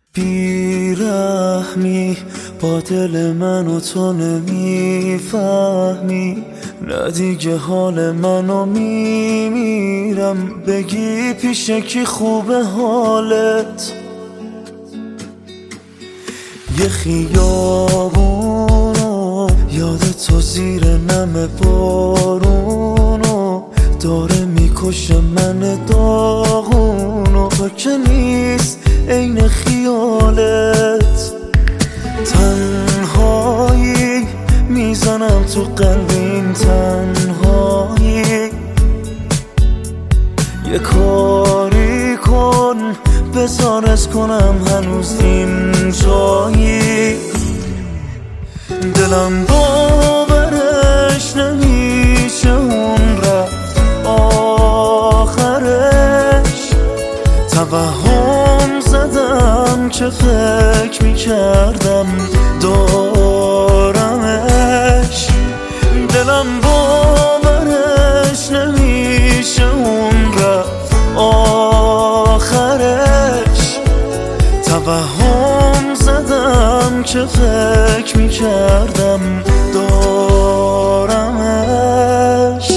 بیرحمی با دل من و تو نمیفهمی، نه دیگه حال منو میمیرم. بگی پیش کی خوبه حالت؟ یه خیابونو یاد تو زیر نم بارونو داره میکشه من داغونو. تو که نیست عین خیالت، تنهایی میزنم تو قلب این تنهایی. یه کاری کن بزارت کنم هنوز این جایی. دلم باورش نمیشه اون رفت آخرش. توهم زدم که فکر میکردم دارمش. دلم باورش نمیشه اون رفت آخرش. توهم زدم که فکر میکردم دارمش.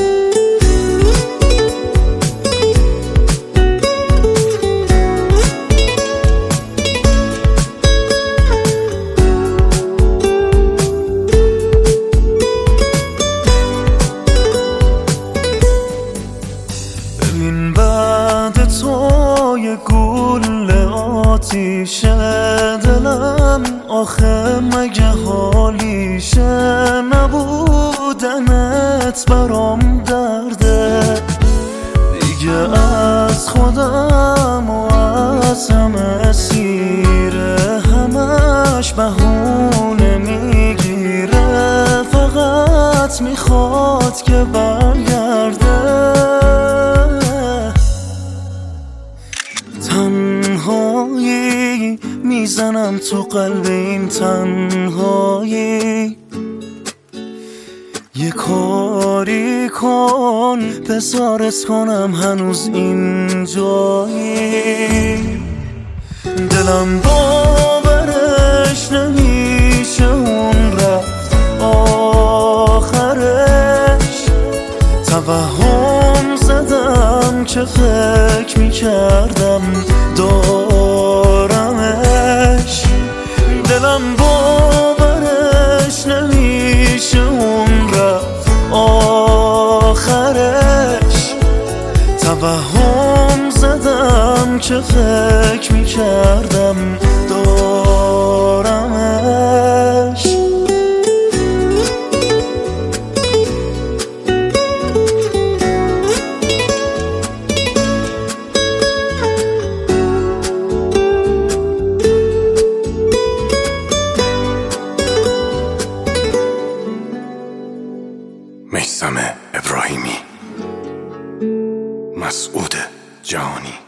ببین بعد تو یه گوله آتیشه دلم، آخه مگه حالیشه؟ نبودنت برام درده دیگه، از خودم و از همه سیره. همش بهونه میگیره، فقط میخواد که برگرده. تنهایی میزنم تو قلب این تنهایی. یه کاری کن بزارت کنم هنوز این جایی. دلم باورش نمیشه اون رفت آخرش. توهم زدم که فکر میکردم دارمش. دلم باورش نمیشه اون رفت آخرش. توهم زدم که فکر میکردم دارمش. میثم ابراهیمی، مسعود جهانی.